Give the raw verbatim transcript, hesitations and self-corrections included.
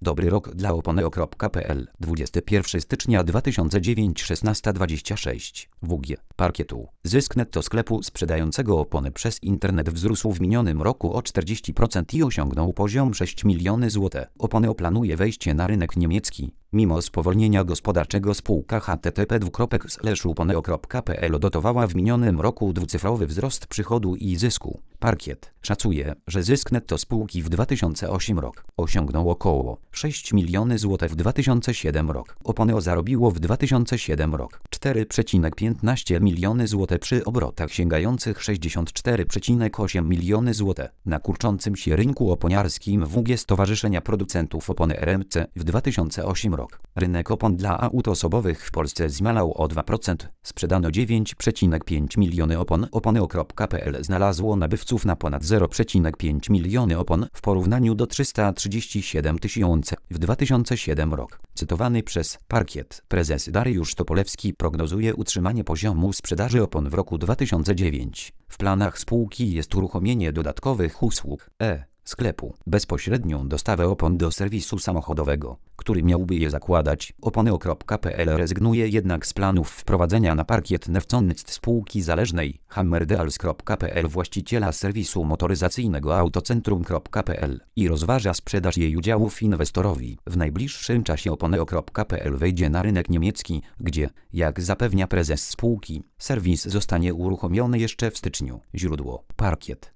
Dobry rok dla Oponeo kropka pe el. dwudziestego pierwszego stycznia dwa tysiące dziewięć, szesnasta dwadzieścia sześć. W G. Parkietu. Zysk netto sklepu sprzedającego opony przez internet wzrósł w minionym roku o czterdzieści procent i osiągnął poziom sześć milionów złotych. Oponeo planuje wejście na rynek niemiecki. Mimo spowolnienia gospodarczego spółka H T T P dwukropek slash oponeo kropka pe el odnotowała w minionym roku dwucyfrowy wzrost przychodu i zysku. Parkiet szacuje, że zysk netto spółki w dwa tysiące ósmym roku osiągnął około sześć milionów złotych w dwa tysiące siódmym roku. Oponeo zarobiło w dwa tysiące siódmym roku cztery przecinek piętnaście milionów złotych przy obrotach sięgających sześćdziesiąt cztery przecinek osiem milionów złotych. Na kurczącym się rynku oponiarskim W G Stowarzyszenia Producentów Opony R M C w dwa tysiące ósmym roku rynek opon dla aut osobowych w Polsce zmalał o dwa procent. Sprzedano dziewięć przecinek pięć milionów opon. Oponeo kropka pe el znalazło nabywców na ponad zero przecinek pięć milionów opon w porównaniu do trzysta trzydzieści siedem tysięcy w dwa tysiące siódmym roku. Cytowany przez Parkiet prezes Dariusz Topolewski prognozuje utrzymanie poziomu sprzedaży opon w roku dwa tysiące dziewiątym. W planach spółki jest uruchomienie dodatkowych usług e sklepu, bezpośrednią dostawę opon do serwisu samochodowego, który miałby je zakładać. Oponeo kropka pe el rezygnuje jednak z planów wprowadzenia na parkiet newconnist spółki zależnej Hammerdeals kropka pe el, właściciela serwisu motoryzacyjnego autocentrum kropka pe el, i rozważa sprzedaż jej udziałów inwestorowi. W najbliższym czasie Oponeo kropka pe el wejdzie na rynek niemiecki, gdzie, jak zapewnia prezes spółki, serwis zostanie uruchomiony jeszcze w styczniu. Źródło: Parkiet.